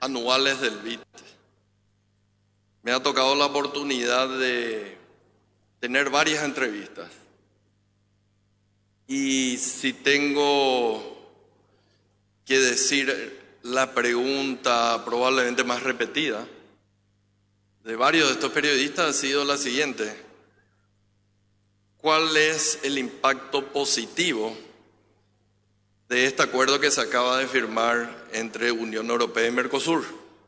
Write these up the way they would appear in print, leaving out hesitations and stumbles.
anuales del BID. Me ha tocado la oportunidad de tener varias entrevistas. Y si tengo que decir la pregunta probablemente más repetida de varios de estos periodistas ha sido la siguiente: ¿cuál es el impacto positivo de este acuerdo que se acaba de firmar entre Unión Europea y Mercosur?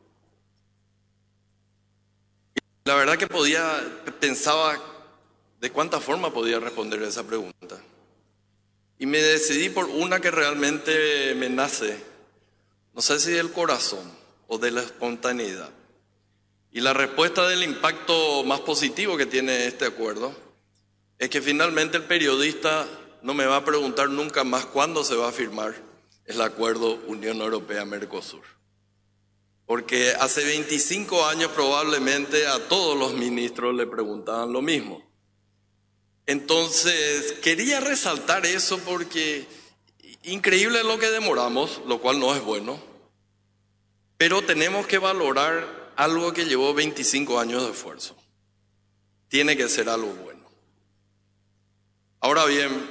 La verdad que pensaba de cuánta forma podía responder esa pregunta. Y me decidí por una que realmente me nace, no sé si del corazón o de la espontaneidad. Y la respuesta del impacto más positivo que tiene este acuerdo es que finalmente el periodista no me va a preguntar nunca más cuándo se va a firmar el acuerdo Unión Europea-Mercosur. Porque hace 25 años probablemente a todos los ministros le preguntaban lo mismo. Entonces quería resaltar eso porque increíble lo que demoramos, lo cual no es bueno, pero tenemos que valorar algo que llevó 25 años de esfuerzo. Tiene que ser algo bueno. Ahora bien,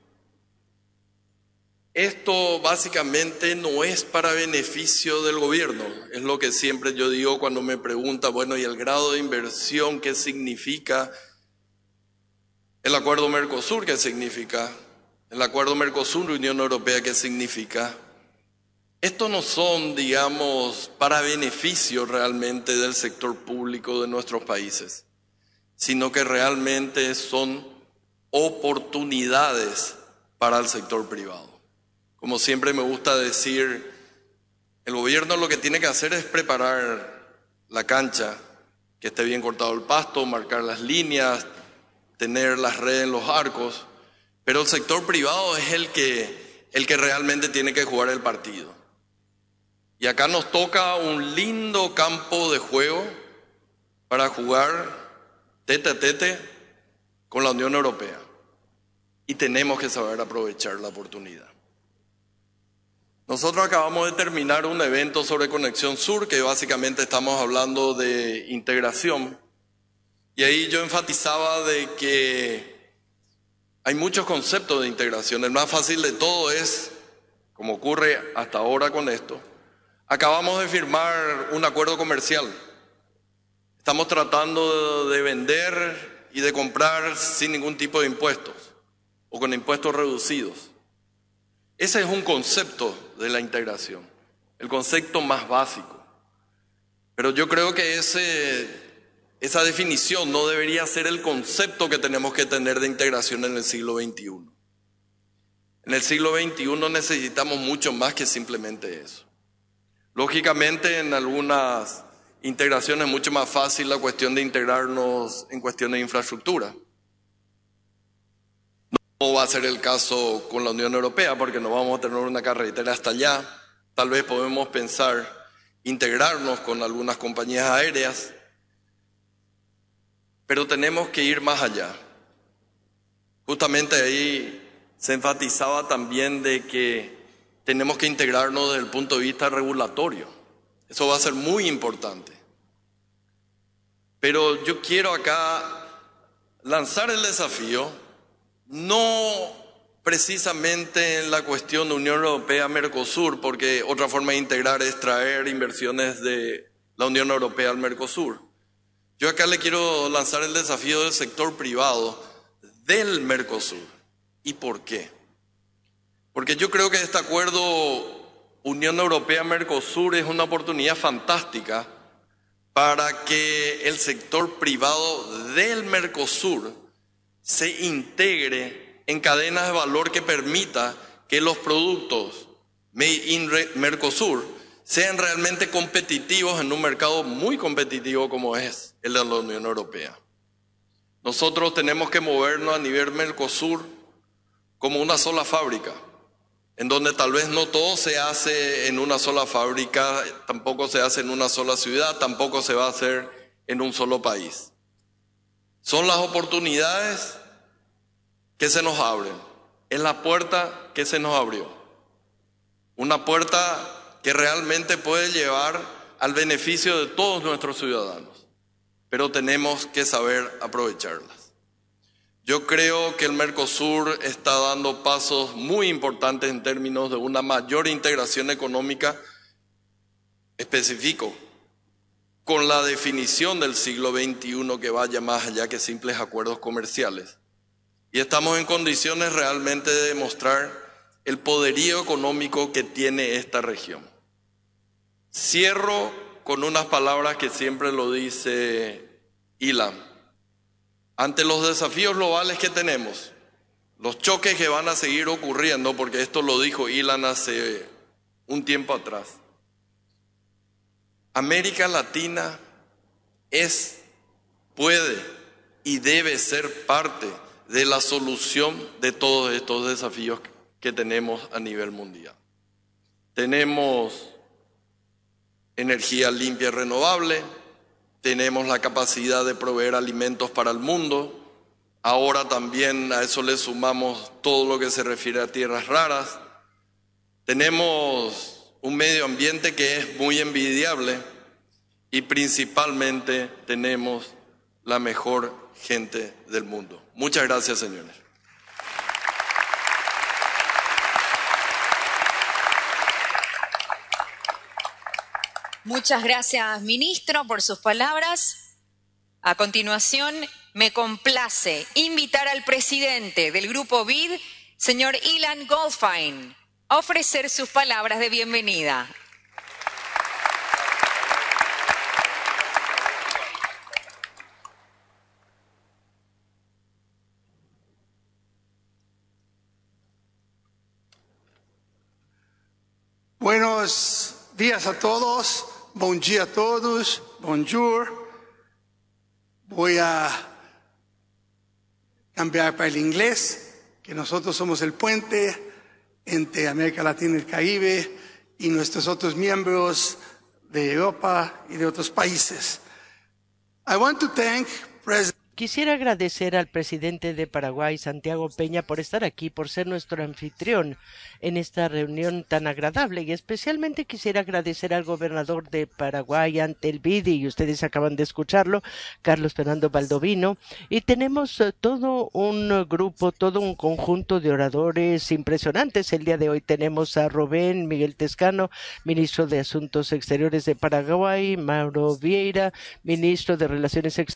esto básicamente no es para beneficio del gobierno. Es lo que siempre yo digo cuando me preguntan, bueno, ¿y el grado de inversión qué significa? El acuerdo Mercosur, ¿qué significa? El acuerdo Mercosur-Unión Europea, ¿qué significa? Estos no son, digamos, para beneficio realmente del sector público de nuestros países, sino que realmente son oportunidades para el sector privado. Como siempre me gusta decir, el gobierno lo que tiene que hacer es preparar la cancha, que esté bien cortado el pasto, marcar las líneas, tener las redes en los arcos, pero el sector privado es el que realmente tiene que jugar el partido. Y acá nos toca un lindo campo de juego para jugar tete a tete con la Unión Europea. Y tenemos que saber aprovechar la oportunidad. Nosotros acabamos de terminar un evento sobre Conexión Sur, que básicamente estamos hablando de integración. Y ahí yo enfatizaba de que hay muchos conceptos de integración. El más fácil de todo es, como ocurre hasta ahora con esto, acabamos de firmar un acuerdo comercial. Estamos tratando de vender y de comprar sin ningún tipo de impuestos o con impuestos reducidos. Ese es un concepto de la integración, el concepto más básico. Pero yo creo que esa definición no debería ser el concepto que tenemos que tener de integración en el siglo XXI. En el siglo XXI necesitamos mucho más que simplemente eso. Lógicamente, en algunas integraciones es mucho más fácil la cuestión de integrarnos en cuestiones de infraestructura. No va a ser el caso con la Unión Europea porque no vamos a tener una carretera hasta allá. Tal vez podemos pensar integrarnos con algunas compañías aéreas, pero tenemos que ir más allá. Justamente ahí se enfatizaba también de que tenemos que integrarnos desde el punto de vista regulatorio. Eso va a ser muy importante. Pero yo quiero acá lanzar el desafío, no precisamente en la cuestión de Unión Europea-Mercosur, porque otra forma de integrar es traer inversiones de la Unión Europea al Mercosur. Yo acá le quiero lanzar el desafío del sector privado del Mercosur. ¿Y por qué? Porque yo creo que este acuerdo Unión Europea-Mercosur es una oportunidad fantástica para que el sector privado del Mercosur se integre en cadenas de valor que permita que los productos made in Mercosur sean realmente competitivos en un mercado muy competitivo como es el de la Unión Europea. Nosotros tenemos que movernos a nivel Mercosur como una sola fábrica, en donde tal vez no todo se hace en una sola fábrica, tampoco se hace en una sola ciudad, tampoco se va a hacer en un solo país. Son las oportunidades que se nos abren, es la puerta que se nos abrió. Una puerta que realmente puede llevar al beneficio de todos nuestros ciudadanos, pero tenemos que saber aprovecharlas. Yo creo que el Mercosur está dando pasos muy importantes en términos de una mayor integración económica, específico, con la definición del siglo XXI que vaya más allá que simples acuerdos comerciales. Y estamos en condiciones realmente de demostrar el poderío económico que tiene esta región. Cierro con unas palabras que siempre lo dice Ilan. Ante los desafíos globales que tenemos, los choques que van a seguir ocurriendo, porque esto lo dijo Ilan hace un tiempo atrás, América Latina puede y debe ser parte de la solución de todos estos desafíos que tenemos a nivel mundial. Tenemos energía limpia y renovable, tenemos la capacidad de proveer alimentos para el mundo, ahora también a eso le sumamos todo lo que se refiere a tierras raras, tenemos un medio ambiente que es muy envidiable y principalmente tenemos la mejor gente del mundo. Muchas gracias, señores. Muchas gracias, ministro, por sus palabras. A continuación, me complace invitar al presidente del Grupo BID, señor Ilan Goldfein, a ofrecer sus palabras de bienvenida. Buenos días a todos, buen día a todos, bonjour. Voy a cambiar para el inglés, que nosotros somos el puente entre América Latina y el Caribe y nuestros otros miembros de Europa y de otros países. I want to thank President Quisiera agradecer al presidente de Paraguay, Santiago Peña, por estar aquí, por ser nuestro anfitrión en esta reunión tan agradable. Y especialmente quisiera agradecer al gobernador de Paraguay ante el BID, y ustedes acaban de escucharlo, Carlos Fernando Baldovino. Y tenemos todo un grupo, todo un conjunto de oradores impresionantes. El día de hoy tenemos a Rubén Miguel Tezcano, ministro de Asuntos Exteriores de Paraguay, Mauro Vieira, ministro de Relaciones Exteriores